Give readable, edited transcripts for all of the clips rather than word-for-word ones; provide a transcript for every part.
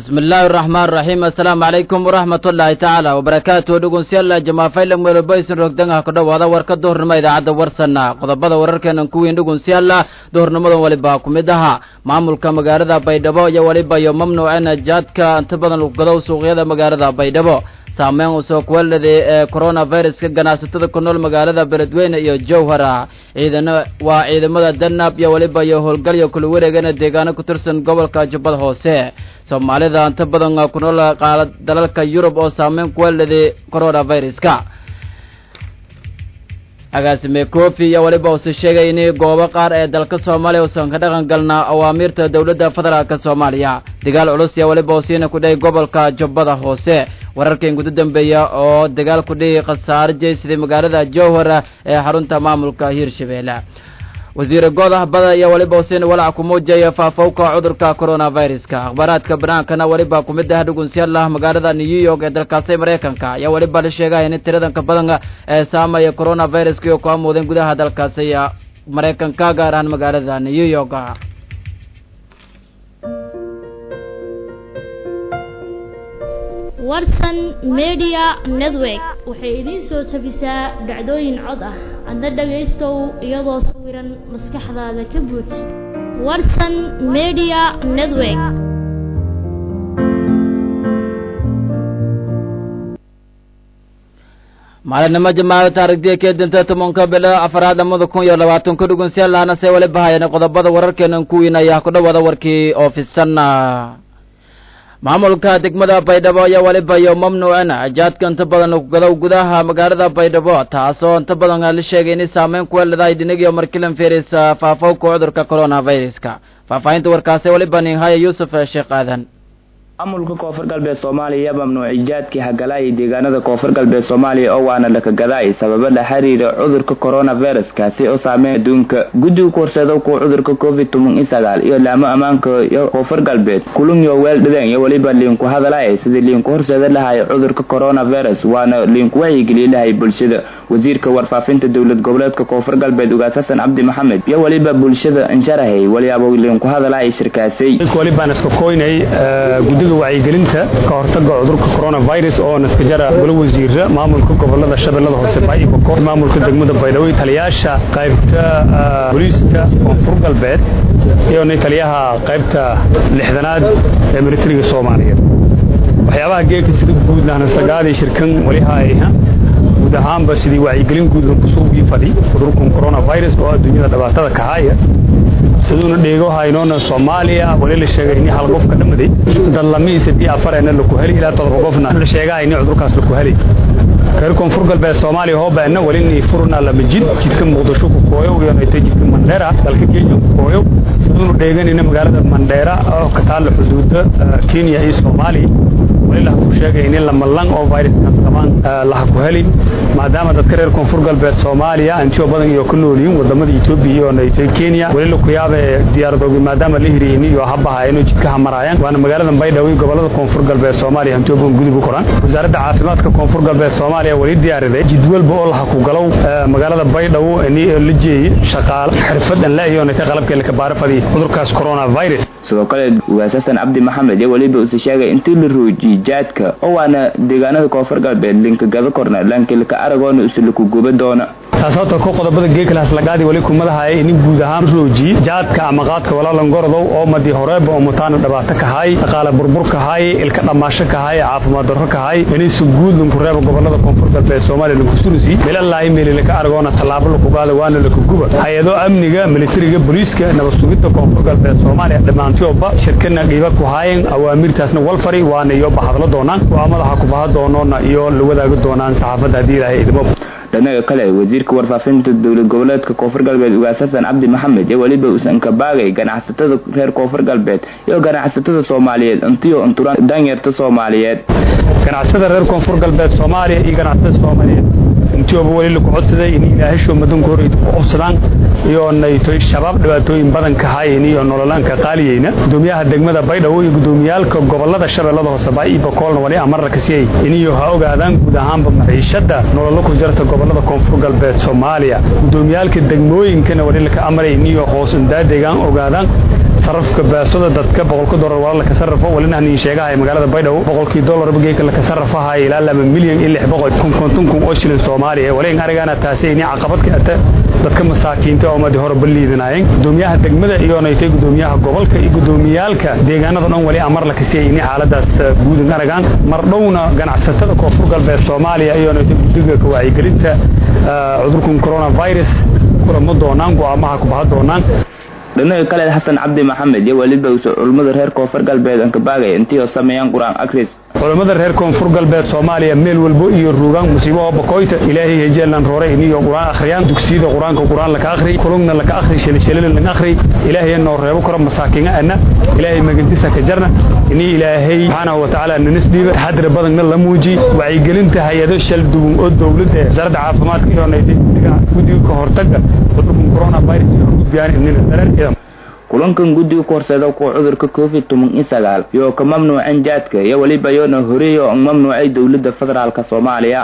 بسم الله الرحمن الرحيم السلام عليكم ورحمة الله تعالى وبركاته دقون سيالا جماعة فايلم ويلبايسن روكدنها كدو هذا وركا دور نما إذا عدى ورسنا قضبضا ورركنا نكوين دقون سيالا دور نما ولباكم إدها معمول كمغاردا بايدبو يا ولبا يو ممنوعنا جادكا انتبضا لقضو سوغيدا مغاردا بايدبو saameyn uu soo kuwalday coronavirus ka ganacsatada ku nool magaalada Beledweyne iyo Jowhara ciidamada danab iyo waliba iyo howlgalyo kula wareegana deegaano ku tirsan gobolka Jubbada Hoose Soomaalida inta badan ku nool dalalka Yurub oo saameyn ku walday coronavirus-ka agaasime Kofi iyo waliba uu sheegay in goobo qaar ee dalka Soomaaliya oo san ka dhaqan galna awaamirta dawladda federaalka Soomaaliya dagaal culus iyo waliba uu siina ku dhay gobolka Jubbada Hoose wararkeen guud dambeeya oo dagaal ku dhigay qasaar jeysida magaalada Jowhara ee xarunta maamulka Hirshabeelle wasiir goodaha bada iyo waliba Hussein walaac ku muujiyay faafowka cudurka coronavirus-ka akhbaraadka banaanka waliba ku mid ah dhugunsiyada magaalada New York ee dalkaasi Mareykanka ayaa waliba la sheegay in tiradan ka badan ee saameeya coronavirus-ka oo ku amuudan gudaha dalkaasi Mareykanka gaar ahaan magaalada New York warsan media network waxay idin soo tabisaa dhacdooyin cod ah anda dhageystow iyadoo sawiran maskaxdaada ka buux warsan media network maalinimo jamaacada taariikhda ee danta 10 bilo 4 2020 ku dhugun si laana say wali bahayeen qodobada wararkeena ku wiinaya ku dhawaada warkii ofisanna maamulka degmada Baydhabo ayaa waliba iyo mamnuucana ajaadka inta badan lagu gadaw gudaha magaalada Baydhabo taasoo inta badan la sheegay in saameyn ku leedahay dhinaca markilan fiiris faafowka cudurka coronavirus-ka faafaynta warkaasi waliba nin haya Yusuf Sheekh Aadan maamulka koonfur galbeed Soomaaliya mamnuuc ijaadkii hagalay deegaanada koonfur galbeed Soomaaliya oo waana la ka gaday sabab la xiriira cudurka coronavirus-kaasi oo saameeyay adduunka guddiga korsado ku cudurka COVID-19 iyo laamo amaanka iyo koonfur galbeed kulun iyo weel dhadeen iyo waliba liinku hadalay sidii liinku horsada lahaay cudurka coronavirus waana liinku wacyigelinahay bulshada wasiirka warfaafinta dawlad goboleedka koonfur galbeed Ugaasasan Cabdi Maxamed iyo waliba bulshada insharahay waliba liinku hadalay shirkaasay waliba naska kooynay wacyigelinta ka hortagga cudurka coronavirus oo naska jara golo wasiirra maamulka gobolada Shabeellada Hoose Baay iyo maamulka degmada Baydhabo taliyaasha qaybta booliiska koonfur galbeed iyo taliyaha qaybta 6aad ee militariga Soomaaliya waxyaabaha geelka sida guud ahna sagaali shirkan waliha guud ahaanba sidii wacyigelin guud ku soo fadi cudurka coronavirus oo adduunyada dhibaatada ka haya sidoo dheego haynoona Soomaaliya wali la sheegay in hal qof ka dhamaday dad lamiisadii afarena la ku heli ilaa 7 qofna la sheegay in cudurkaas la ku heli reer koonfur galbeed Soomaaliya oo baana wali in furna la majid jidka Muqdisho ku kooyo iyo inay jidka Mandheera dalka Kenya ku kooyo sidoo dheegan in magaalada Mandheera oo ka taal xuduudda Kenya iyo Soomaaliya wali la ku sheegay in la malan oo virus-kaas qabaan la ku heli maadaama dadka reer koonfur galbeed Soomaaliya intii badan iyo ku noolyiin wadamada Itoobiya iyo Kenya wali la ku yaabay diyaaradooda maadaama la hiriin iyo habaha inuu jidka hamarayaan waana magaalada Baydhabo gobolada koonfur galbeed Soomaaliya intii badan gudub u koraan wasaaradda caafimaadka koonfur galbeed Soomaaliya wali diyaariday jadwalba oo la ku galow magaalada Baydhabo in la jeeyay shaqaale xirfadan la iyo inta qalabka la ka baarfadi cudurkaas coronavirus sidoo kale Ugaasasan Cabdi Maxamed iyo waliba uu sheegay intii la roojiyay jaadka oo waana deegaanada koonfur galbeed linka gada korna laanka ka aragoon isla ku guba doona taasoo ku qodobada geekalaas la gaadi wali kumadahay in guud ahaan rooji jaadka ama qaadka walaalan gordo oo madi horeeba oo mutaana dhibaato ka hay dhaqaale burbur ka hay ilka dhamaasho ka hay caafimaad darro ka hay inay si guud ku reebo gobolada koonfur galbeed Soomaaliya lagu surusi meelaha meel ka aragoona talaabo lagu qaado waana la ku guba hay'ado amniga militariga booliiska nabad sugidda koonfur galbeed Soomaaliya dhamaantoodba shirkana qiiba ku haayeen awaamirtaasna wal fari waana iyo bahadlo doonaan waa madaxa ku bahad doonona iyo la wadaago doonaan saxaafadda hadii ilaahay idmo dhanka kale wasiirka warfaafinta dawlad goboleedka koonfur galbeed Ugaasasan Cabdi Maxamed iyo waliba uusan ka baagay ganacsatada reer koonfur galbeed iyo ganacsatada Soomaaliyeed intii unturaan danyarta Soomaaliyeed ganacsatada reer koonfur galbeed Soomaaliya iyo ganacsatada Soomaaliyeed intii wali la ku codsaday in ilaahay soo madan kooriid ku qabsadaan iyo nayto shabaab dhibaatooyin badan ka hayeen iyo nololanka qaaliyayna gudoomiyaha degmada Baydhabo iyo gudoomiyalka gobolada Shabeellada Hoose Baay iyo Boqolna wali amar ka siiyay in iyo ha ogaadaan guud ahaanba maciishada nolol ku jirta gobolada koonfur galbeed Soomaaliya gudoomiyalka degmooyinkana wali la ka amray in iyo hoos inda deegaan ogaadaan sarafka baasada dadka $100 wala ka sarrafo walina aan sheegahay magaalada Baydhabo $100 bageeka la ka sarrafahay ilaa 2 milyan iyo 600 kun oo shilin Soomaaliya walina aragana taasi in caqabad ka ah dadka masaakiinta oo madi hore baliidanaayeen gudoomiyaha degmada iyo naaytay gudoomiyaha gobolka iyo gudoomiyaalka deegaanada dhan wali amar la ka siiyay in xaaladaas guud aragaan mar dhowna ganacsatada koonfur galbeed Soomaaliya iyo naaytay guddiga ka wacyigelinta cudurka coronavirus kulamo doonaan go'aamaha ku baxa doonaan dhinaca kale Xasan Cabdi Maxamed iyo waliba culimada reer koonfur galbeed aan ka baagay intii oo sameeyaan quraan akhris culimada reer koonfur galbeed Soomaaliya meel walba iyo ruugan musiibo bakoyta ilaahay hejeelan roore inuu quraan akhriyaan dugsiyada quraanka quraan la ka akhri kulumna la ka akhri shilin la akhri ilaahay noo reebo karo masaakiina ana ilaahay magantisa ka jarna in ilaahay subhanahu wa ta'ala nisbiga taxadir badan la muuji wacyigelinta hay'ado shal duwan oo dawladda wasaaradda caafimaadka iyo naydiga guddiga ka hortagga cudurka coronavirus iyo gudbiyaan in la kulankan guddiga korsada ku cudurka COVID-19 iyo ka mamnuucan jaadka iyo waliba yoona horeeyo aan mamnuucay dawladda federaalka Soomaaliya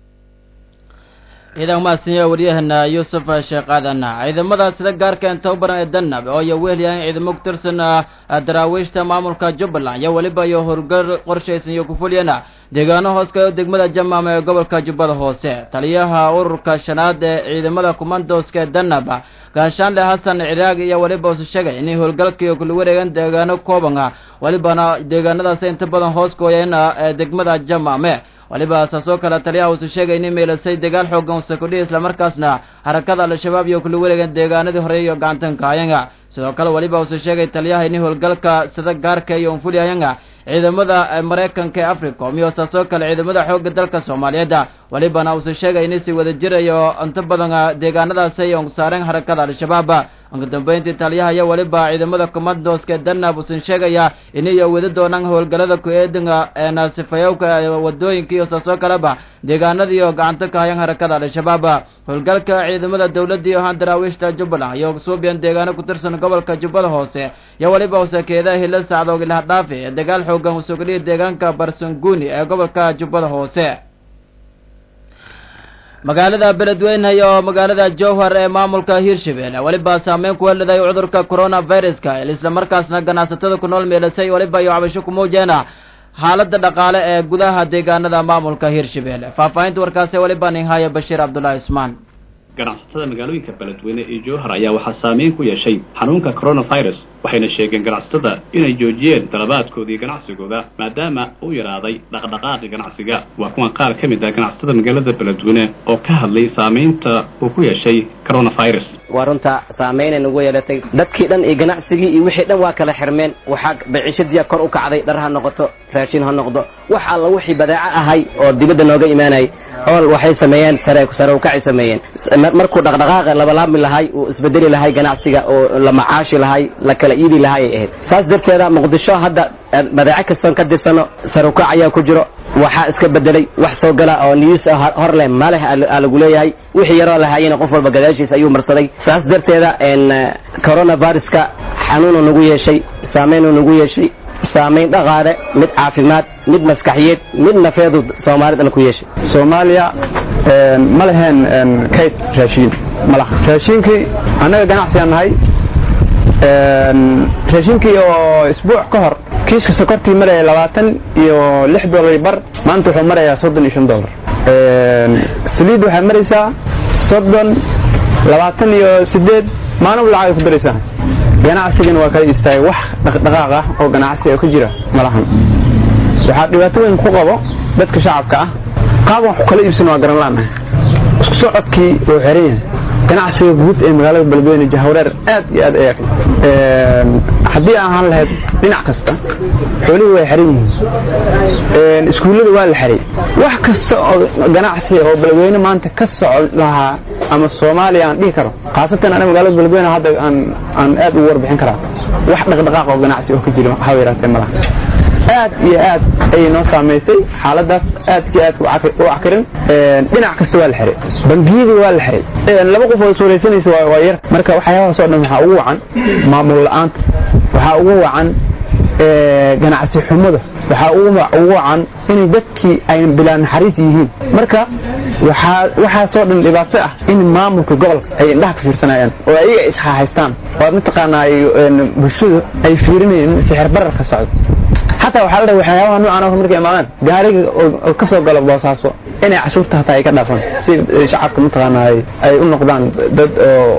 idan ma sinyo wariyahana Yusuf Sheekh Aadan ciidamada sida gaarka inta badan ee Danab oo ay weeliyaan ciidamo ku tirsan daraawiishta maamulka Jubbaland iyo waliba iyo horgar qorsheysan iyo ku fuliyana deegaano hoos ka degmada Jamaama ee gobolka Jubbada Hoose taliyaha ururka shanaad ee ciidamada commandoska Danab gaashaanle Hassan Ciraaq iyo waliba uu sheegay in howlgalkii ku wareegan deegaano kooban walibana deegaanadaas inta badan hoos gooyayna degmada Jamaama waliba aasoo kala taliyaha uu sheegay in meelasay dagaal xoogan oo sakudii isla markaasna harakada al-shabaab iyo kula wareegan deegaanadii hore iyo gacantan kaayanga sidoo kale waliba uu sheegay taliyaha in howlgalka sida gaarka iyo fuliyayanga ciidamada Mareykanka ee Afrika iyo aasoo kale ciidamada xoogga dalka Soomaaliyeed walibana uu sheegay in si wada jirayo inta badan deegaanadaas ay u saareen harakada al-shabaab ugu dambeyntii taliyaha iyo waliba ciidamada commandoska Danab uu sheegaya in ay wada doonaan howlgalada ku eedinga naasifayowka wadooyinka iyo soo kalaba deegaanada iyo gacanta ka hayan harakada al-shabaab howlgalka ciidamada dawladda iyo daraawiishta Jubbaland iyo Suubiyan deegaano ku tirsan gobolka Jubbada Hoose iyo waliba wasakeeda hilal saacado ilaa dhaafi dagaal xoogan oo soo galiyay deegaanka Barsanguni ee gobolka Jubbada Hoose magaalada Beledweyne iyo magaalada Jowhar ee maamulka Hirshabelle waliba saameyn ku leedahay cudurka coronavirus-ka isla markaasna ganacsatada ku nool meelasay waliba iyo cabasho ku muujina xaaladda dhaqaale ee gudaha deegaanada maamulka Hirshabelle faafaynta warkaas waliba nin haya Bashiir Abdullaah Ismaan ganacsatada magaalooyinka Beledweyne iyo Jowhar ayaa waxa saameyn ku yeeshay xanuunka coronavirus waxayna sheegeen ganacsatada inay joojiyeen talabaadkoodii ganacsigooda maadaama uu yaraaday dhaqdhaqaaqi ganacsiga waa kuwan qaar ka mid ah ganacsatada magaalada Beledweyne oo ka hadlay saameynta uu ku yeeshay coronavirus warunta saameyn ugu yeelatay dadkii dhan ee ganacsigii iyo wixii dhan waa kala xirmeen waxa biciishadii kor u kacday dharha noqoto raashin ha noqdo wax alla wixii badaaca ahay oo dibadda nooga iimaanay oo waxay sameeyeen sare u kacay sameeyeen markuu dhaqdhaqaaqa laba laab lahay oo isbedeli lahay ganacsiga oo la macaashi lahay la kala iibi lahay saas darteeda Muqdisho hadda badaaca kastan ka dirsano sare u kacaya ku jiro waxa iska bedelay wax soo gala oo news hor leh maleh lagu leeyahay wixii yaro lahaayeen qof walba gadaashiisa ayuu marsaday saas darteeda coronavirus-ka xanuun nagu yeeshay saameyn nagu yeeshay saameyn dhaqaale mid caafimaad mid maskaxiyeed mid nafeedu Soomaalida ku yeeshay Soomaaliya ma lahayn kayd raashin malaha raashinkii anaga ganacsigan nahay raashinkii oo isbuuc ka hor kiiska sokortii maray $26 bar maanta wuxuu marayaa $35 saliid waxa maraysaa 28 maana lacag ku daraysaa ganacsigan waa kala istaagay wax dhaqdhaqaaq ah oo ganacsiga ku jira malahan waxa dhibaato weyn ku qabo dadka shacabka ah qaab wax kala iibsan waa garan laana isku socodkii oo xireen ganacsiga guud ee magaalada Beledweyne Jahwareer aad iyo aad ay hadii aan lahayd dhinac kasta xooluhu way xiran yihiin iskuulada waa la xiray wax kasta oo ganacsi oo Beledweyne maanta ka socod lahaa ama Soomaaliya aan dhigi karo qaasatan aniga magaalada Beledweyne hadda aan aad u warbixin karaa wax dhaqdhaqaaq oo ganacsi oo ka jira haweenaatay malaha aad iyo aad ay noo saameysay xaaladaas aad iyo aad u cakirin dhinac kasta waa la xiray bangiyada waa la xiray laba qof oo suuraysanaysa waa yar marka waxyaabaha soo dhan waxa ugu wacan maamul la'aanta waxa ugu wacan ganacsi xumada waxaa ugu wacan inay dadkii ay bilaan naxariis yihiin marka waxaa soo dhan dhibaato ah in maamulka gobolka ay indhaha ka fiirsanayaan oo ayaga ishahaystaan oo mataqaanaa bulshada ay fiirinayeen sixir barar ka socdo حتى وحال ده وحياة نوعنا في مركز إمامان جاري كسر قلب باصاصو إني عشرت حتى يكدفن شعبك متغنى أي نقدان ضد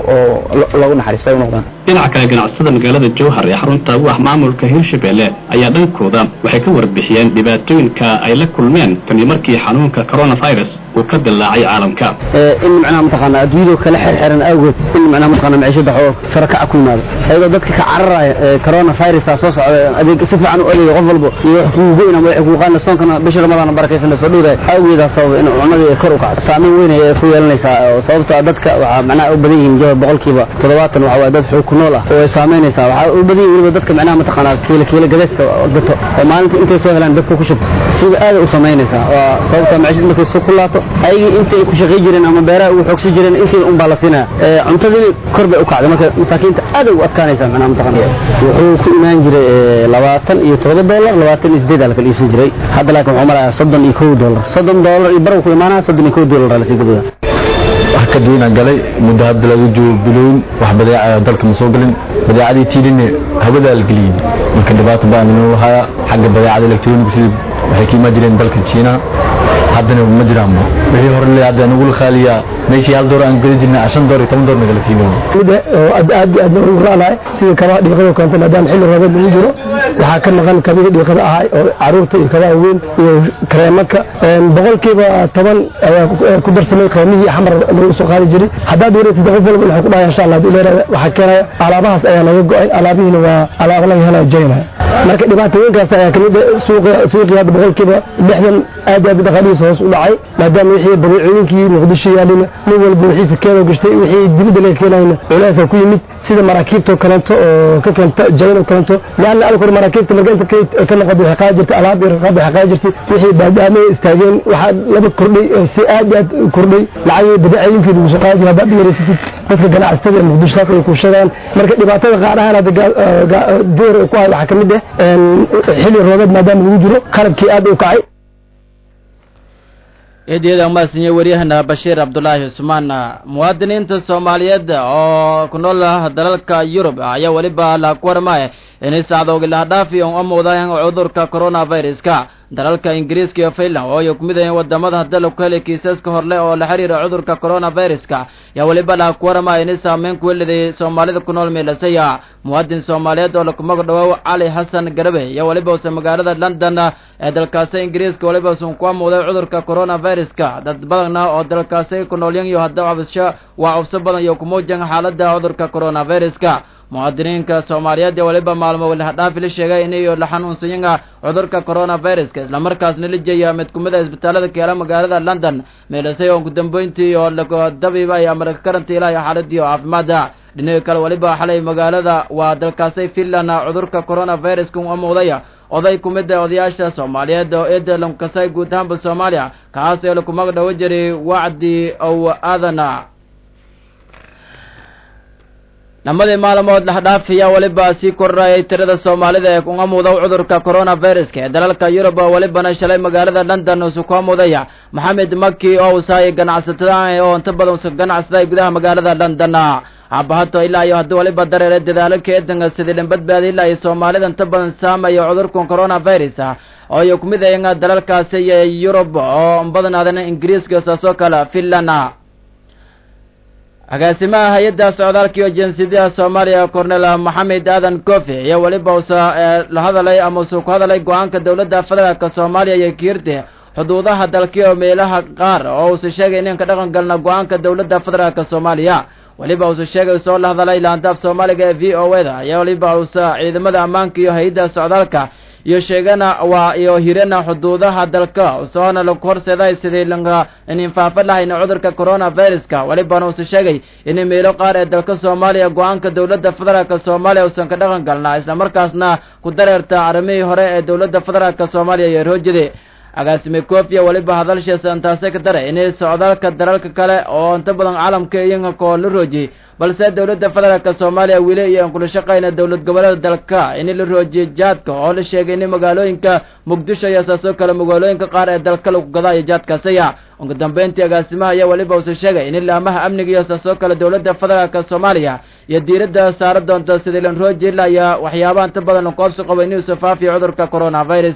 لو نحرس أي نقدان dhinaca kale ganacsada magaalada Jowhar ee xarunta wax maamulka Hirshabelle ayaa dhankooda waxay ka warbixiyeen dhibaatooyinka ay la kulmeen tan markii xanuunka coronavirus uu ka dillaacay caalamka in macnaha mataqaana adduunyo kala xirxiran awgeed in macnaha mataqaana maciishada xoog saraka ku yimaado ayadoo dadka ka cararaya coronavirus soo socda adeeg si fiican u adeeg qof walba iyo xuquuqo inay wax ku qaadan soonkana bisha Ramadaan barakaysan la soo dhawday awgeeda sabab in cunada kor u kacdo saameyn weyn ay ku yeelanaysaa sababtoo dadka waxa macnaha u badan yihiin jawab 70% waxa dad xuquuq oo saameynaysa waxa u badan yihiin dadka macnaha mataqaana kiila gadayska gato oo maalinta intay soo helaan dadku ku shub sida aad u saameynaysa waa sababta maciishada markay soo kulaato ay intay ku shaqeey jireen ama beeraha u xoogsi jireen intii un balasina cuntadii korba u kacday marka masaakiinta aad u adkaanaysa macnaha mataqaana wuxuu ku imaan jiray $27 $28 la kala iibsan jiray hadda laakiin wuxuu marayaa $31 iyo barow ku imaanaa $32 la sii gadaa ka duuna galay muddo hadda lagu joogo bilooyin wax badeecada dalka ma soo galin badeecadii tiidina hawada la geliyay marka dhibaato baan inuu haya xagga badeecada electronic sida waxay ka imaajireen dalka China haddana ma jiraan wixii hore la hadda nagu khaliya meeshii hal door aan geli jirnay $10 $10 naga la siino mid aad u raalaay sida kaba dhiiqado kanta maadaama xilli roobaad lagu jiro waxa ka maqan kabiga dhiiqada ahay oo caruurta iyo kaba weyn iyo kareemaka boqolkiiba 10 ayaa ku darsamay qiimihii xamar lagu soo qaadi jiray haddaad wareysay qof walba wuxuu ku dhahay insha Allah waxa keenay alaabahaas ayaa laga go'ay alaabihiina waa alaab laga helay jeyna marka dhibaatooyinkaas ayaa kamid suuqyada boqolkiiba 60 aad dhaqaalihiisa hoos u dhacay maadaama wixii badeecooyinkii Muqdisho yaalina nin walba wixii keenay gashtay wixii dibadda laga keenayna culays ku yimid sida maraakiibta kalanto oo ka keenta jeyna kalanto yaana alkor maraakiibta magaalada ka noqday xaqaajirta alaab raqab xaqaajirta wixii baadaamay istaageen waxa laba kordhay si aad kordhay lacag badeecooyinkii lagu soo qaadi hadda dhigaysid dadka ganacsatada Muqdisho ay ku sheegaan marka dhibaatada qaar ahaan door ku ah waxa kamid ah xilli roobaad maadaama lagu jiro qalabkii aad u kacay eedeeda maasniye wariyahana Bashiir Abdullaahi Usmaan muwaadiniinta Soomaaliyeed oo ku nool dalalka Yurub ayaa waliba la warmay inay saacadooda la dhaafi oo amoodayaan cudurka coronavirus-ka dalalka Ingiriiska iyo Finland oo ay ku midayeen wadamada dalka kale kiisaska horle oo la xiriira cudurka coronavirus-ka yaa waliba la warmay inay saameyn ku leedahay Soomaalida ku nool meelasaya muwaadin Soomaaliyeed oo lagu magacaabo Ali Hassan Garabe yaa waliba oo magaalada London ee dalkaas Ingiriiska waliba soo ku amooday cudurka coronavirus-ka dad badan oo dalkaas ku nool iyo hadda cufso badan iyo ku muujan xaaladda cudurka coronavirus-ka muwaadiniinta Soomaaliyeed waliba maalmo walaha dhaaf la sheegay inay la xanuunsan cudurka coronavirus-ka isla markaasna la jeeyay mid kumida isbitaalada keela magaalada London meelasay oo gudambeyntii oo lagu dabiibay ama karantiila xaaladii caafimaadka dhinaca kale waliba xalay magaalada waa dalkaas Finland cudurka coronavirus-ka uu amoodaya oday kumida odayaasha Soomaaliyeed oo eedalan kasay guud ahaan Soomaaliya kaas oo lagu magacaabo jiray wacdi oo aadana lamadii maalmood la dhaafiya waliba si koray tirada Soomaalida ee ku amooday cudurka coronavirus-ka ee dalalka Yurub waliba shalay magaalada London oo ku amoodaya Maxamed Makki oo saay ganacsatada oo inta badan soo ganacsaday gudaha magaalada London abahato ilaa iyo hadda waliba dareere dadaalka eedanka sidii badbaadi ilaa ay Soomaalida inta badan saameeyo cudurka coronavirus oo ay ku midayeen dalalkaas ee Yurub oo badan Ingiriiska soo kala Finland agaasimaha hay'adda socdaalka iyo jinsiyadda Soomaaliya Cornel Maxamed Aadan Kofi ayaa waliba la hadalay ama soo ku hadalay go'aanka dawladda federaalka Soomaaliya ee kiirtay xuduudaha dalka iyo meelaha qaar oo uu sheegay in ka dhaqan galna go'aanka dawladda federaalka Soomaaliya waliba uu sheegay soo la hadalay laanta Soomaaliga ee VOA-da ayaa waliba uu ciidamada ammaanka iyo hay'adda socdaalka iyo sheegana waa iyo hirana xuduudaha dalka soona la korsaday sidii langa in faafa lahayn cudurka coronavirus-ka waliba uu sheegay in meelo qaar ee dalka Soomaaliya go'aanka dawladda federaalka Soomaaliya uu ka dhaqan galna isla markaasna ku dareerta arrimihii hore ee dawladda federaalka Soomaaliya ee roojide agaasime koofiya waliba hadalshiisa intaasay ka daray inay socdaalka dalalka kale oo inta badan caalamka iyaga koo la roojiyey balse dowladda federaalka Soomaaliya wili iyo kula shaqeyna dowlad goboleed dalka in la roojiyo jaadka oo la sheegay in magaalooyinka Muqdisho iyo saasoo kale magaalooyinka qaar ee dalka lagu gadaayo jaadkaasaya ugu dambeyntii agaasimaha ayaa waliba uu sheegay in laamaha amniga iyo saasoo kale dowladda federaalka Soomaaliya iyo diiradda saar doonto sidii la roojin lahaa waxyaabaha inta badan oo qoobsi qaba inuu soo faafiyo cudurka coronavirus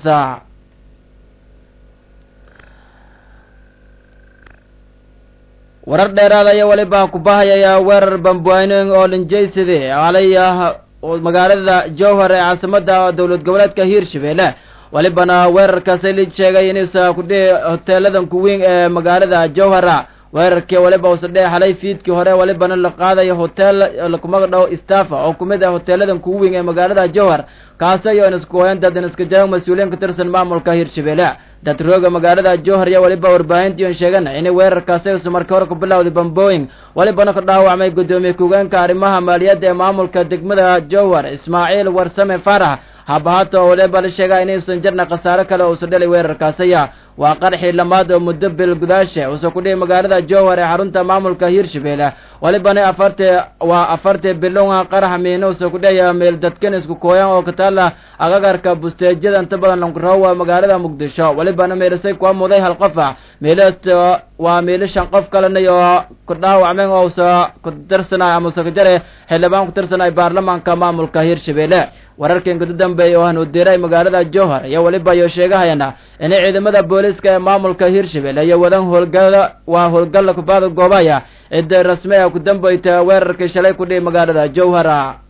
warar dheeraad ayaa waliba ku bahayaya weerar bambuayning oo linjeyside alaya magaalada Jowhar ee caasimada dowlad goboleedka Hiirshabelle walibana weerarkaas la sheegay in uu ku dhigay hoteeladan ku weyn ee magaalada Jowhar weerarkii waliba uu saddex xalay fiidkii hore walibana la qaaday hotel lagu magdhow Istafa oo kumid ah hoteeladan ku weyn ee magaalada Jowhar kaas ayaa isku hayn dad isku jira mas'uuliyiin ka tirsan maamulka Hiirshabelle dad rooga magaalada Jowhar iyo waliba warbaahintii sheegana in weerarkaas uu markii hore ku bilowday bambooyin walibana ka dhaawacmay gudoomiye ku-xigeenka arrimaha maaliyadda ee maamulka degmada Jowhar Ismaaciil Warsame Farax habahato waliba la sheegay in aysan jirna khasaare kale oo soo dhalay weerarkaas waa qarxi lamaad oo muddo bil gudaashe oo soo ku dhigay magaalada Jowhar ee xarunta maamulka Hiirshabelle walibana afartii bilow qarax miino soo ku dhigay meel dadkan isku kooyan oo ka taala agagarka busteejada inta badan lagu raawo magaalada Muqdisho walibana meelasay ku muday hal qof waa meelashan qof kalena iyo ku dhaawacmeen oo soo ku tirsanay ama soo jare xildhibaan ku tirsanay baarlamaanka maamulka Hiirshabelle wararkan guud dambeeyay oo aan u diray magaalada Jowhar iyo waliba iyo sheegahayna in ciidamada booliska ee maamulka Hiirshabelle ay wadan howlgal ku baad goobaya cid rasmi ah ku dambeeyay weerarkii shalay ku dhigay magaalada Jowhar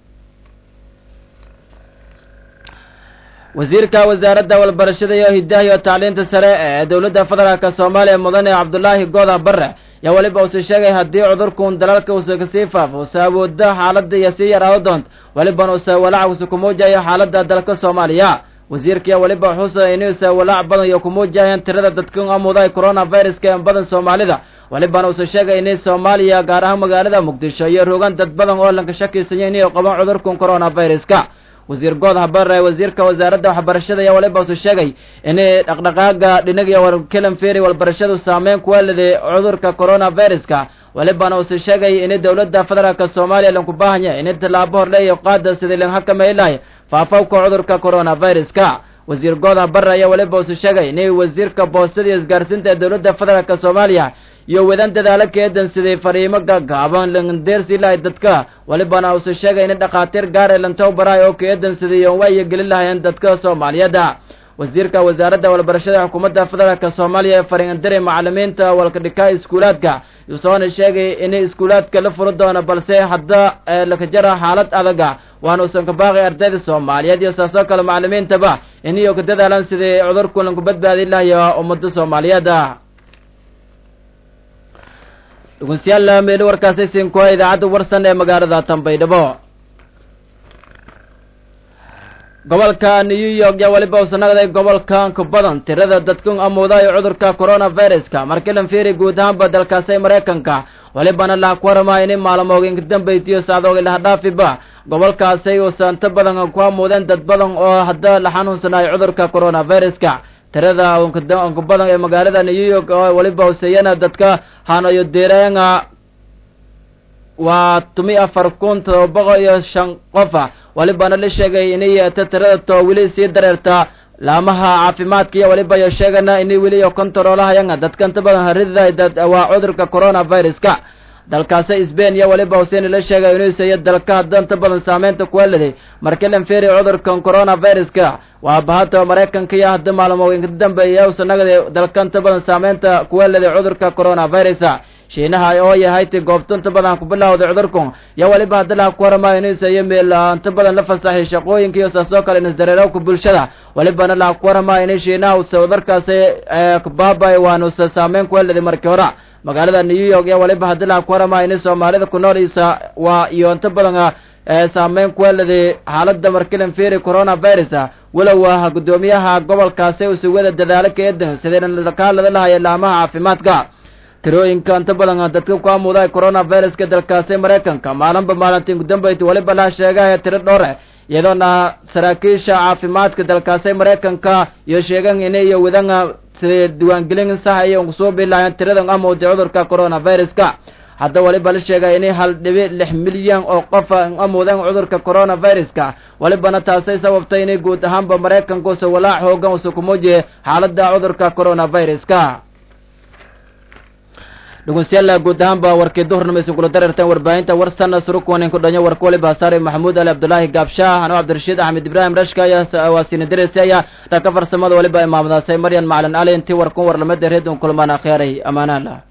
wasiirka wasaaradda walbarashada iyo hidaha iyo tacliinta sare ee dowladda federaalka Soomaaliya mudane Cabdullaahi Gooda Barre yaa waliba uu sheegay haddii cudurku dalalka uu ka sii faafo sababta xaaladda iyo sii yaraado doonto waliba uu walaac ku muujiyo xaaladda dalka Soomaaliya wasiirka waliba wuxuu inuu walaac badan iyo ku muujiyo tirada dadka amuday coronavirus ka badan Soomaalida waliba uu sheegay in Soomaaliya gaar ahaan magaalada Muqdisho iyo rogan dad badan oo lanka shakiisan inay qabaan cudurka coronavirus ka wasiir Gooda Barre wasiirka wasaaradda waxbarashada ayaa waliba uu sheegay in dhaqdhaqaaqa dhinaga warkalan feeri walbarashadu saameyn ku leedahay cudurka coronavirus ka waliba uu sheegay in dowladda federaalka Soomaaliya lagu baahan yahay in talaabo hor leeyahay qaada sidii la xakameeyay faafowga cudurka coronavirus ka wasiir Gooda Barre ayaa waliba uu sheegay in wasiirka boostada iyo isgaarsiinta dowladda federaalka Soomaaliya iyo wadan dadaalo keedan sidii fariimo gaaban landeersi ilaa dadka waliba uu sheegay in dhaqaatiir gaar ah lantaw baray oo keedan sidii way gelin lahaayeen dadka Soomaaliyeed wasiirka wasaaradda walbarashada xukuumadda federaalka Soomaaliya fariin diray macallimiinta walka dhigay iskuulaadka uu sheegay in iskuulaadka la furo doono balse hadda la ka jara xaalad adag waana uu ka baaqay ardayda Soomaaliyeed iyo saasoo kale macallimiintaba in iyo ka dadaalaan sidii cudurku lagu badbaadin lahaa ummadda Soomaaliyeed dhugunsiyaal meel warkaasi siin ku idaacada warsan ee magaalada Tanbaydhabo gobolka New York ya waliba uu sanagday gobolkan ku badan tirada dadka amooday cudurka coronavirus ka markii la fiiriyo guud ahaan dalkaas Mareykanka walibana la qormay in maalmoodin dambeeyay saacado la dhaafiba gobolkaas ay santa badan ku amoodeen dad badan oo hadda la xanuunsanay cudurka coronavirus ka tirada ugu badan ee magaalada New York oo waliba uu sayana dadka hanayo deereena waa 4,705 qof walibana la sheegay in ay tirada wali sii dareerta laamaha caafimaadka iyo waliba ay sheegana in wali iyo kontaroolahayaan dadka inta badan harida waa cudurka coronavirus ka dalkaas Spain iyo waliba uu la sheegay inuu sayid dalka danta badan saameynta ku leeyahay markii la fiiriyo cudurka coronavirus ka waa bahata Mareykanka iyo hadda maalmoodin dambeeyay sanadii dalka inta badan saameynta ku leeyahay cudurka coronavirus Shiinaha oo yahay goobta badan ku bilowday cudurku ya waliba hadda la qormay inuu sayid meel inta badan la fasaxay shaqooyinka iyo saasoo kale in dareero ku bulshada waliba la qormay in Shiinaha uu cudurkaas ku baabay waanu saameyn ku leeyahay markii hore magaalada New York ya waliba hadda la qormay in Soomaalida ku noolisa waa iyo inta badan saameyn ku leedahay xaaladda markii la fiiriyo coronavirus walow waa gudoomiyaha gobolkaas uu soo wada dadaalo keedan sideen la kaalada lahayd laamaha caafimaadka tirooyinka inta badan dadka ku amuday coronavirus ka dalkaas Mareykanka maalintii ugu dambeeyay waliba la sheegay tiro dhowr iyadoo saraakiisha caafimaadka dalkaas Mareykanka iyo sheegan inay wadan diiwaangelin sax ay soo bilaayeen tiradan amooday cudurka coronavirus-ka hadda waliba la sheegay inay 1.6 milyan oo qof amoodeen cudurka coronavirus-ka walibana taasay sababtay inay guud ahaanba Mareykanku soo walaac hoogan u ku muujiyo xaaladda cudurka coronavirus-ka dhugunsiyalla guud ahaanba warkii duhurnimo isu kula dareerteen warbaahinta warsana surukuwanin ku dhanyo warku waliba saari maxamuud ali abdullaahi gaabshaah ano cabdirashiid axmed ibraahim rashka ayaa waasiina dareysaya dhanka farsamada waliba imaamadaasay maryan macalin ali intii warkun warlamada reedon kulmaan akhyaaray amaanaan lah